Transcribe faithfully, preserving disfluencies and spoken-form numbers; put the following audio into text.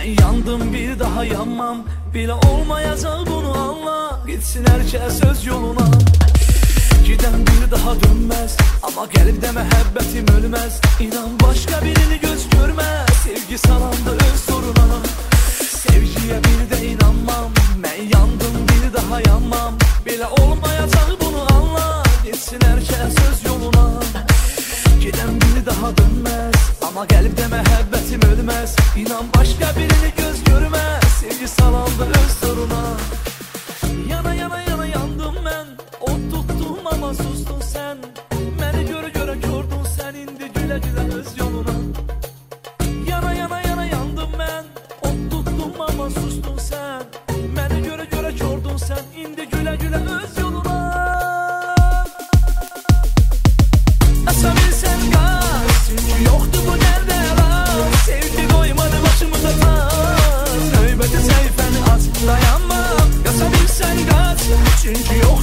Ben yandım bir daha yanmam, bile olmayacak bunu anla. Gitsin herkes öz yoluna. Giden bir daha dönmez, ama kalbde məhəbbətim ölmez. İnan başka birini göz görmez. Sevgi salandı öz soruna. Sevgiye bir de inanmam. Ben yandım bir daha yanmam, bile olmayacak bunu anla. Gitsin herkes öz yoluna. Giden bir daha dönmez, ama kalbde məhəbbətim ölmez. İnan başka birini göz görmez. Sevgi salandı öz soruna. Yana yana yana yandım ben, ot tuttum ama sustun sen. Beni göre göre gördün sen, indi güle güle öz yoluna. Yana yana yana yandım ben, ot tuttum ama sustun sen. Beni göre göre gördün sen, indi güle güle öz yoluna. Asabilsen gaz, çünkü yoktu bu derde yalan. Sevgi koymadı başımıza taş, nöbeti sayfeni at dayanma. Asabilsen gaz, çünkü yok